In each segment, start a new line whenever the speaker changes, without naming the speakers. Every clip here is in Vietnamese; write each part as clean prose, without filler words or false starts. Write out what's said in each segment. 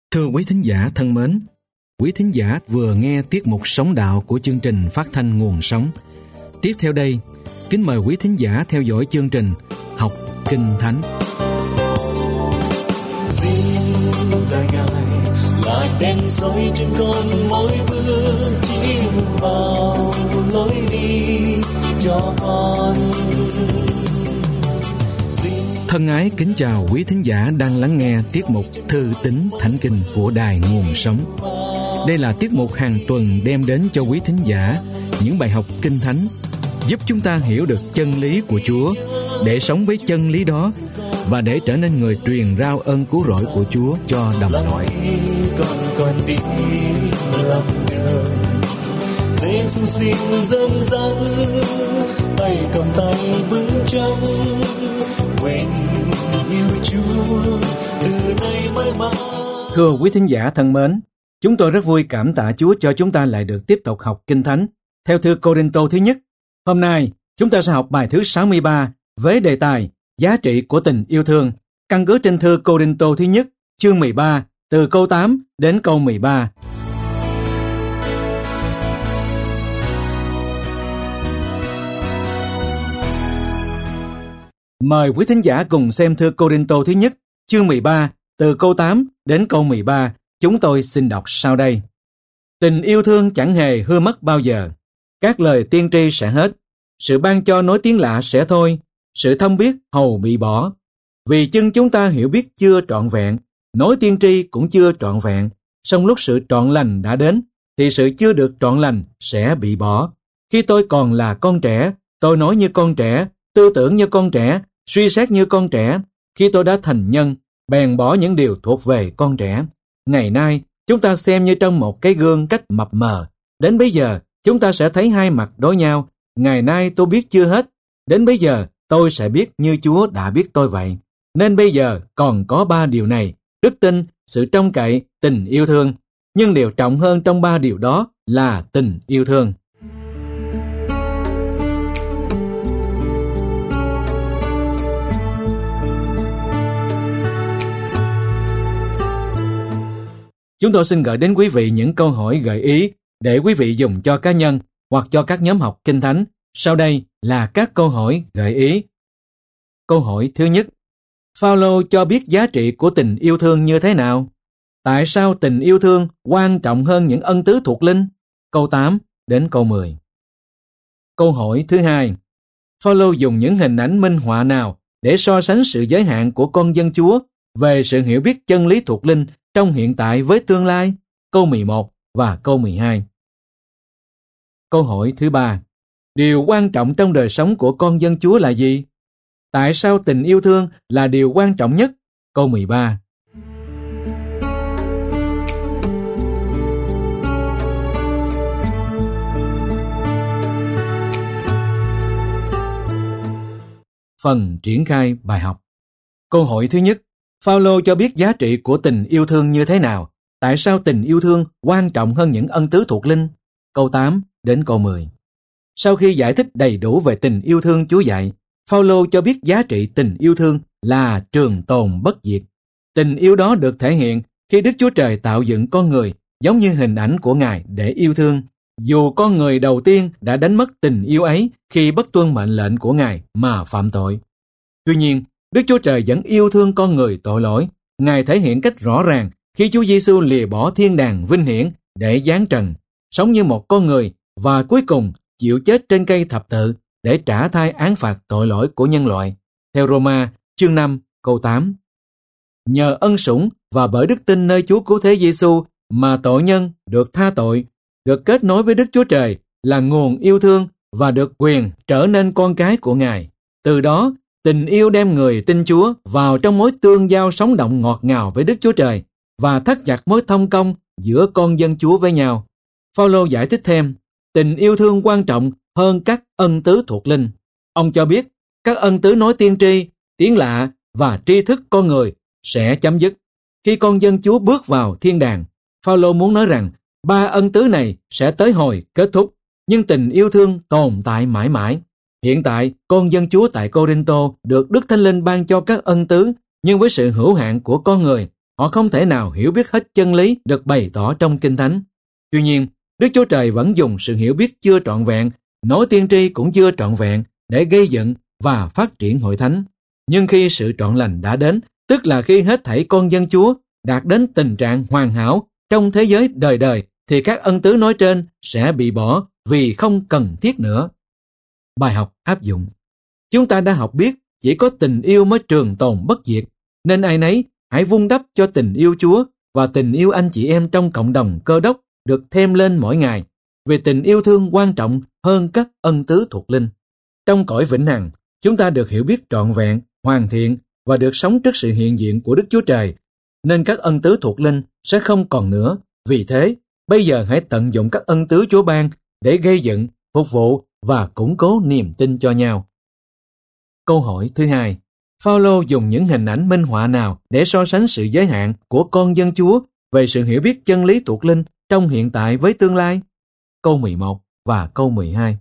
Thưa quý thính giả thân mến, quý thính giả vừa nghe tiết mục Sống Đạo của chương trình phát thanh Nguồn Sống. Tiếp theo đây, kính mời quý thính giả theo dõi chương trình Học Kinh Thánh.
Xin đại ngài là đèn soi trên con mỗi bước chiếu vào lối đi cho con.
Thân ái kính chào quý thính giả đang lắng nghe tiết mục Thư tín Thánh Kinh của Đài Nguồn Sống. Đây là tiết mục hàng tuần đem đến cho quý thính giả những bài học Kinh Thánh, giúp chúng ta hiểu được chân lý của Chúa, để sống với chân lý đó và để trở nên người truyền rao ơn cứu rỗi của Chúa cho đồng loại.
Con đi làm đời, Giê-xu xin dẫn dắt, tay cầm tay vững chắc, nguyện yêu Chúa từ nay mãi mãi.
Thưa quý thính giả thân mến, chúng tôi rất vui cảm tạ Chúa cho chúng ta lại được tiếp tục học Kinh Thánh theo thư Cô-rinh-tô thứ nhất. Hôm nay, chúng ta sẽ học bài thứ 63 với đề tài Giá trị của tình yêu thương, căn cứ trên thư Cô-rinh-tô thứ nhất, chương 13, từ câu 8 đến câu 13. Mời quý thính giả cùng xem thư Cô-rinh-tô thứ nhất, chương 13, từ câu 8 đến câu 13. Chúng tôi xin đọc sau đây. Tình yêu thương chẳng hề hư mất bao giờ. Các lời tiên tri sẽ hết. Sự ban cho nói tiếng lạ sẽ thôi. Sự thông biết hầu bị bỏ. Vì chân chúng ta hiểu biết chưa trọn vẹn, nói tiên tri cũng chưa trọn vẹn. Song lúc sự trọn lành đã đến, thì sự chưa được trọn lành sẽ bị bỏ. Khi tôi còn là con trẻ, tôi nói như con trẻ, tư tưởng như con trẻ, suy xét như con trẻ. Khi tôi đã thành nhân, bèn bỏ những điều thuộc về con trẻ. Ngày nay, chúng ta xem như trong một cái gương cách mập mờ. Đến bây giờ, chúng ta sẽ thấy hai mặt đối nhau. Ngày nay tôi biết chưa hết. Đến bây giờ, tôi sẽ biết như Chúa đã biết tôi vậy. Nên bây giờ còn có 3 điều này: đức tin, sự trông cậy, tình yêu thương. Nhưng điều trọng hơn trong 3 điều đó là tình yêu thương. Chúng tôi xin gửi đến quý vị những câu hỏi gợi ý để quý vị dùng cho cá nhân hoặc cho các nhóm học Kinh Thánh. Sau đây là các câu hỏi gợi ý. Câu hỏi thứ nhất: Phao-lô cho biết giá trị của tình yêu thương như thế nào? Tại sao tình yêu thương quan trọng hơn những ân tứ thuộc linh? Câu 8 đến câu 10. Câu hỏi thứ hai: Phao-lô dùng những hình ảnh minh họa nào để so sánh sự giới hạn của con dân Chúa về sự hiểu biết chân lý thuộc linh trong hiện tại với tương lai? Câu 11 và câu 12. Câu hỏi thứ ba: Điều quan trọng trong đời sống của con dân Chúa là gì? Tại sao tình yêu thương là điều quan trọng nhất? Câu 13. Phần triển khai bài học. Câu hỏi thứ nhất: Phao-lô cho biết giá trị của tình yêu thương như thế nào? Tại sao tình yêu thương quan trọng hơn những ân tứ thuộc linh? Câu 8 đến câu 10. Sau khi giải thích đầy đủ về tình yêu thương Chúa dạy, Phao-lô cho biết giá trị tình yêu thương là trường tồn bất diệt. Tình yêu đó được thể hiện khi Đức Chúa Trời tạo dựng con người giống như hình ảnh của Ngài để yêu thương. Dù con người đầu tiên đã đánh mất tình yêu ấy khi bất tuân mệnh lệnh của Ngài mà phạm tội. Tuy nhiên, Đức Chúa Trời vẫn yêu thương con người tội lỗi. Ngài thể hiện cách rõ ràng khi Chúa Giêsu lìa bỏ thiên đàng vinh hiển để giáng trần, sống như một con người và cuối cùng chịu chết trên cây thập tự để trả thay án phạt tội lỗi của nhân loại. Theo Roma chương 5 câu 8. Nhờ ân sủng và bởi đức tin nơi Chúa Cứu Thế Giêsu mà tội nhân được tha tội, được kết nối với Đức Chúa Trời là nguồn yêu thương và được quyền trở nên con cái của Ngài. Từ đó, tình yêu đem người tin Chúa vào trong mối tương giao sống động ngọt ngào với Đức Chúa Trời và thắt chặt mối thông công giữa con dân Chúa với nhau. Phao-lô giải thích thêm, tình yêu thương quan trọng hơn các ân tứ thuộc linh. Ông cho biết các ân tứ nói tiên tri, tiếng lạ và tri thức con người sẽ chấm dứt khi con dân Chúa bước vào thiên đàng. Phao-lô muốn nói rằng 3 ân tứ này sẽ tới hồi kết thúc, nhưng tình yêu thương tồn tại mãi mãi. Hiện tại, con dân Chúa tại Cô-rinh-tô được Đức Thánh Linh ban cho các ân tứ, nhưng với sự hữu hạn của con người, họ không thể nào hiểu biết hết chân lý được bày tỏ trong Kinh Thánh. Tuy nhiên, Đức Chúa Trời vẫn dùng sự hiểu biết chưa trọn vẹn, nỗi tiên tri cũng chưa trọn vẹn để gây dựng và phát triển hội thánh. Nhưng khi sự trọn lành đã đến, tức là khi hết thảy con dân Chúa đạt đến tình trạng hoàn hảo trong thế giới đời đời, thì các ân tứ nói trên sẽ bị bỏ vì không cần thiết nữa. Bài học áp dụng. Chúng ta đã học biết chỉ có tình yêu mới trường tồn bất diệt, nên ai nấy hãy vun đắp cho tình yêu Chúa và tình yêu anh chị em trong cộng đồng Cơ Đốc được thêm lên mỗi ngày, vì tình yêu thương quan trọng hơn các ân tứ thuộc linh. Trong cõi vĩnh hằng, chúng ta được hiểu biết trọn vẹn, hoàn thiện và được sống trước sự hiện diện của Đức Chúa Trời, nên các ân tứ thuộc linh sẽ không còn nữa. Vì thế, bây giờ hãy tận dụng các ân tứ Chúa ban để gây dựng, phục vụ và củng cố niềm tin cho nhau. Câu hỏi thứ hai, Phao-lô dùng những hình ảnh minh họa nào để so sánh sự giới hạn của con dân Chúa về sự hiểu biết chân lý thuộc linh trong hiện tại với tương lai? Câu 11 và câu 12.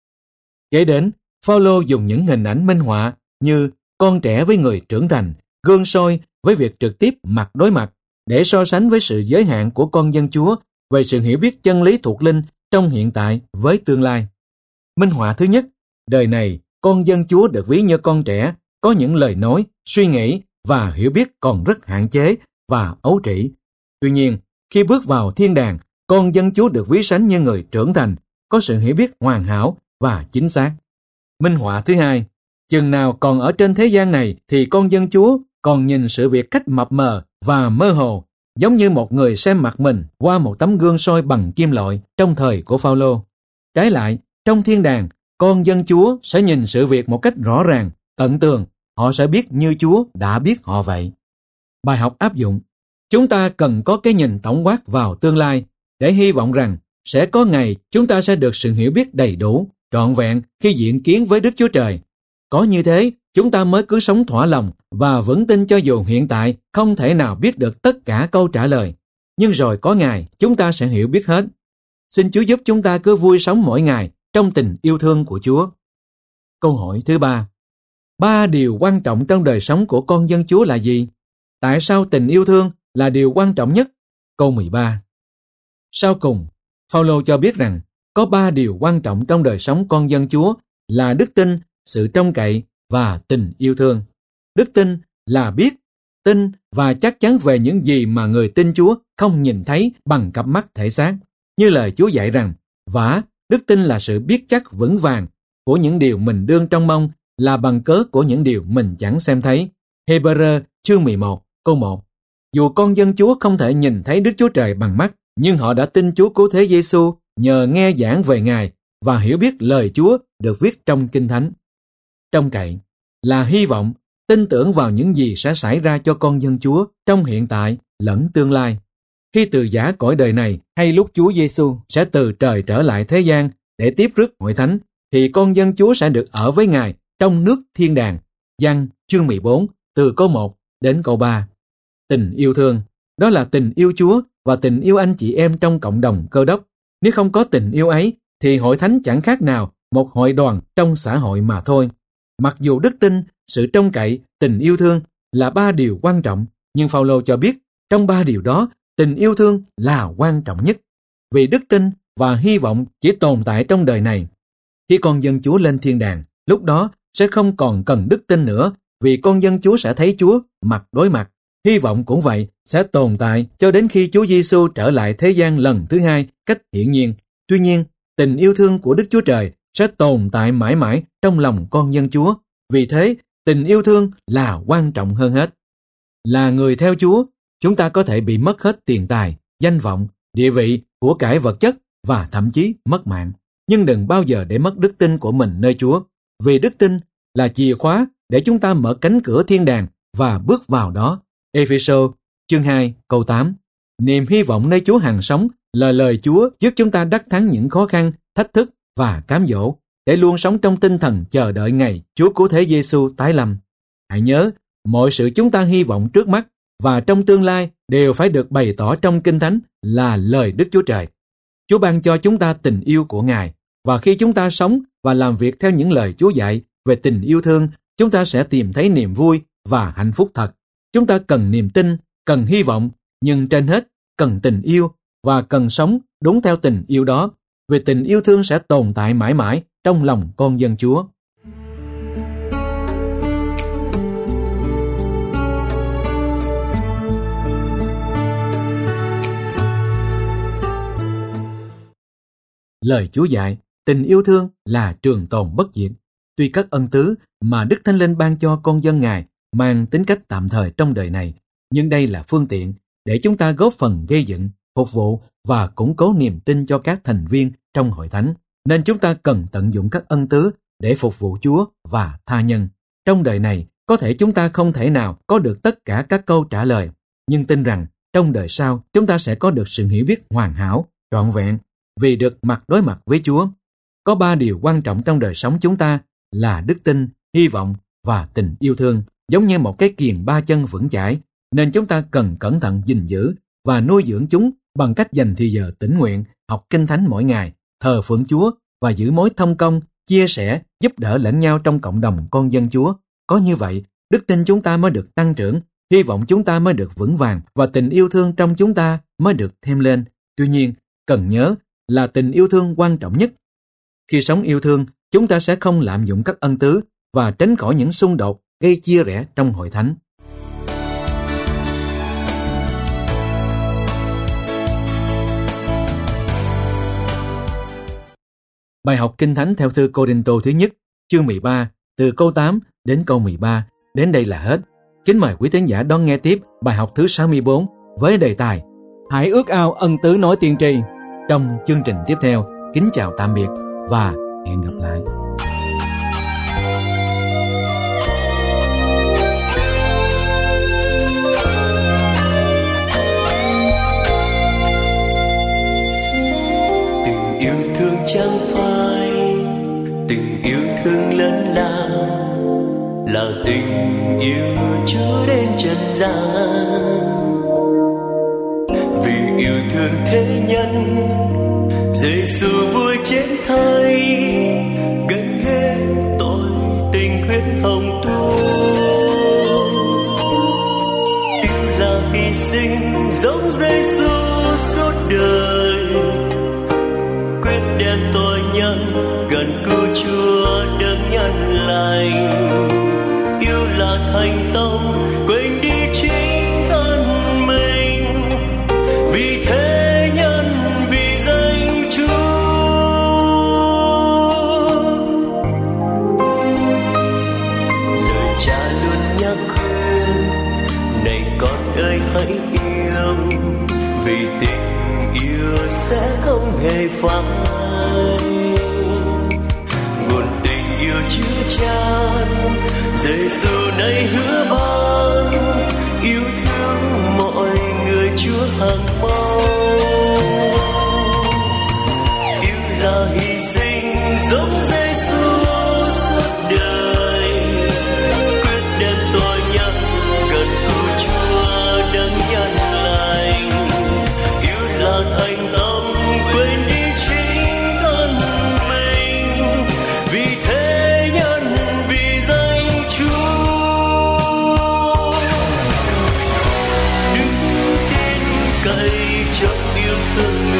Kế đến, Phao-lô dùng những hình ảnh minh họa như con trẻ với người trưởng thành, gương soi với việc trực tiếp mặt đối mặt để so sánh với sự giới hạn của con dân Chúa về sự hiểu biết chân lý thuộc linh trong hiện tại với tương lai. Minh họa thứ nhất, đời này con dân Chúa được ví như con trẻ, có những lời nói, suy nghĩ và hiểu biết còn rất hạn chế và ấu trĩ. Tuy nhiên, khi bước vào thiên đàng, con dân Chúa được ví sánh như người trưởng thành, có sự hiểu biết hoàn hảo và chính xác. Minh họa thứ hai, chừng nào còn ở trên thế gian này thì con dân Chúa còn nhìn sự việc cách mập mờ và mơ hồ, giống như một người xem mặt mình qua một tấm gương soi bằng kim loại trong thời của Phao-lô. Trái lại, trong thiên đàng, con dân Chúa sẽ nhìn sự việc một cách rõ ràng, tận tường, họ sẽ biết như Chúa đã biết họ vậy. Bài học áp dụng. Chúng ta cần có cái nhìn tổng quát vào tương lai để hy vọng rằng sẽ có ngày chúng ta sẽ được sự hiểu biết đầy đủ, trọn vẹn khi diện kiến với Đức Chúa Trời. Có như thế, chúng ta mới cứ sống thỏa lòng và vững tin cho dù hiện tại không thể nào biết được tất cả câu trả lời. Nhưng rồi có ngày chúng ta sẽ hiểu biết hết. Xin Chúa giúp chúng ta cứ vui sống mỗi ngày trong tình yêu thương của Chúa. Câu hỏi thứ ba. 3 điều quan trọng trong đời sống của con dân Chúa là gì? Tại sao tình yêu thương là điều quan trọng nhất? Câu 13. Sau cùng, Phao-lô cho biết rằng có 3 điều quan trọng trong đời sống con dân Chúa là đức tin, sự trông cậy và tình yêu thương. Đức tin là biết, tin và chắc chắn về những gì mà người tin Chúa không nhìn thấy bằng cặp mắt thể xác. Như lời Chúa dạy rằng, vả, đức tin là sự biết chắc vững vàng của những điều mình đương trông mong, là bằng cớ của những điều mình chẳng xem thấy. Hê-bơ-rơ chương 11 câu 1. Dù con dân Chúa không thể nhìn thấy Đức Chúa Trời bằng mắt, nhưng họ đã tin Chúa Cứu Thế Giê-xu nhờ nghe giảng về Ngài và hiểu biết lời Chúa được viết trong Kinh Thánh. Trông cậy là hy vọng, tin tưởng vào những gì sẽ xảy ra cho con dân Chúa trong hiện tại lẫn tương lai. Khi từ giã cõi đời này hay lúc Chúa Giê-xu sẽ từ trời trở lại thế gian để tiếp rước hội thánh, thì con dân Chúa sẽ được ở với Ngài trong nước thiên đàng. Giăng chương 14 từ câu 1 đến câu 3. Tình yêu thương, đó là tình yêu Chúa và tình yêu anh chị em trong cộng đồng Cơ Đốc. Nếu không có tình yêu ấy, thì hội thánh chẳng khác nào một hội đoàn trong xã hội mà thôi. Mặc dù đức tin, sự trông cậy, tình yêu thương là 3 điều quan trọng, nhưng Phao-lô cho biết trong 3 điều đó, tình yêu thương là quan trọng nhất. Vì đức tin và hy vọng chỉ tồn tại trong đời này. Khi con dân Chúa lên thiên đàng, lúc đó sẽ không còn cần đức tin nữa, vì con dân Chúa sẽ thấy Chúa mặt đối mặt. Hy vọng cũng vậy, sẽ tồn tại cho đến khi Chúa Giê-xu trở lại thế gian lần thứ hai cách hiển nhiên. Tuy nhiên, tình yêu thương của Đức Chúa Trời sẽ tồn tại mãi mãi trong lòng con dân Chúa. Vì thế, tình yêu thương là quan trọng hơn hết. Là người theo Chúa, chúng ta có thể bị mất hết tiền tài, danh vọng, địa vị, của cải vật chất và thậm chí mất mạng. Nhưng đừng bao giờ để mất đức tin của mình nơi Chúa, vì đức tin là chìa khóa để chúng ta mở cánh cửa thiên đàng và bước vào đó. Ê-phê-sô chương 2 câu 8. Niềm hy vọng nơi Chúa hằng sống là lời Chúa giúp chúng ta đắc thắng những khó khăn, thách thức và cám dỗ, để luôn sống trong tinh thần chờ đợi ngày Chúa Cứu Thế Giê-xu tái lâm. Hãy nhớ, mọi sự chúng ta hy vọng trước mắt và trong tương lai đều phải được bày tỏ trong Kinh Thánh là lời Đức Chúa Trời. Chúa ban cho chúng ta tình yêu của Ngài, và khi chúng ta sống và làm việc theo những lời Chúa dạy về tình yêu thương, chúng ta sẽ tìm thấy niềm vui và hạnh phúc thật. Chúng ta cần niềm tin cần hy vọng, nhưng trên hết cần tình yêu và cần sống đúng theo tình yêu đó, vì tình yêu thương sẽ tồn tại mãi mãi trong lòng con dân Chúa. Lời Chúa dạy, tình yêu thương là trường tồn bất diệt. Tuy các ân tứ mà Đức Thánh Linh ban cho con dân Ngài mang tính cách tạm thời trong đời này, nhưng đây là phương tiện để chúng ta góp phần gây dựng, phục vụ và củng cố niềm tin cho các thành viên trong hội thánh. Nên chúng ta cần tận dụng các ân tứ để phục vụ Chúa và tha nhân. Trong đời này, có thể chúng ta không thể nào có được tất cả các câu trả lời, nhưng tin rằng trong đời sau chúng ta sẽ có được sự hiểu biết hoàn hảo, trọn vẹn, vì được mặt đối mặt với Chúa. Có 3 điều quan trọng trong đời sống chúng ta là đức tin, hy vọng và tình yêu thương, giống như một cái kiềng 3 chân vững chãi, nên chúng ta cần cẩn thận gìn giữ và nuôi dưỡng chúng bằng cách dành thời giờ tĩnh nguyện, học kinh thánh mỗi ngày, thờ phượng Chúa và giữ mối thông công, chia sẻ, giúp đỡ lẫn nhau trong cộng đồng con dân Chúa. Có như vậy, đức tin chúng ta mới được tăng trưởng, hy vọng chúng ta mới được vững vàng và tình yêu thương trong chúng ta mới được thêm lên. Tuy nhiên, cần nhớ là tình yêu thương quan trọng nhất. Khi sống yêu thương, chúng ta sẽ không lạm dụng các ân tứ và tránh khỏi những xung đột gây chia rẽ trong hội thánh. Bài học Kinh Thánh theo thư Cô-rinh-tô thứ nhất, chương 13, từ câu 8 đến câu 13. Đến đây là hết. Kính mời quý tín giả đón nghe tiếp bài học thứ 64 với đề tài Hãy ước ao ân tứ nói tiên tri. Trong chương trình tiếp theo, kính chào tạm biệt và hẹn gặp lại.
Tình yêu thương chẳng phải tình yêu thương lớn lao, là tình yêu Chúa đến trần gian. Vì yêu thương thế nhân, Giêsu vui chết thay, gánh hết tội tình huyết hồng tuôn. Yêu là hy sinh giống Giêsu suốt đời, quyết đem tội nhân gần cứu Chúa đấng nhân lành. Yêu là thành tâm quên đi chính thân mình, vì thế nhân vì danh Chúa. Lời Cha luôn nhắc khuyên, này con ơi hãy yêu, vì tình yêu sẽ không hề phai. Nguồn tình yêu chứa chan, Giêsu nay hứa ban, yêu thương mọi người Chúa hằng mong. Yêu là hy sinh giống Giêsu suốt đời, quyết đem tội nhân gần cứu Chúa đấng nhân lành. Yêu là thành tâm quên đi chính thân mình, vì thế nhân vì danh Chúa. Đứng tin cậy trong yêu thương